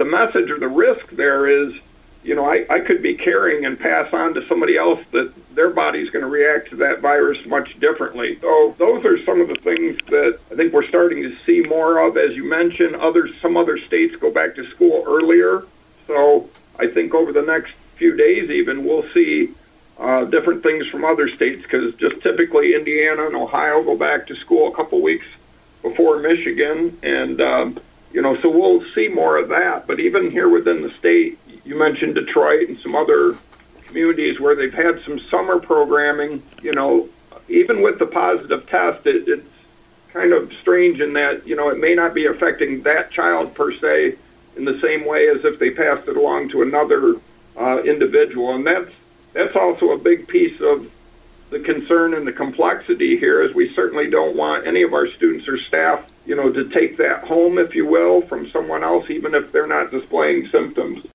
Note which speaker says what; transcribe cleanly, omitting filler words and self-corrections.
Speaker 1: the message or the risk there is, I could be carrying and pass on to somebody else that their body's going to react to that virus much differently. So those are some of the things that I think we're starting to see more of. As you mentioned, some other states go back to school earlier. So I think over the next few days even, we'll see different things from other states, because just typically Indiana and Ohio go back to school a couple weeks before Michigan. And, so we'll see more of that. But even here within the state, you mentioned Detroit and some other communities where they've had some summer programming. Even with the positive test, it's kind of strange in that, it may not be affecting that child per se in the same way as if they passed it along to another individual. And that's also a big piece of the concern and the complexity here, is we certainly don't want any of our students or staff, to take that home, if you will, from someone else, even if they're not displaying symptoms.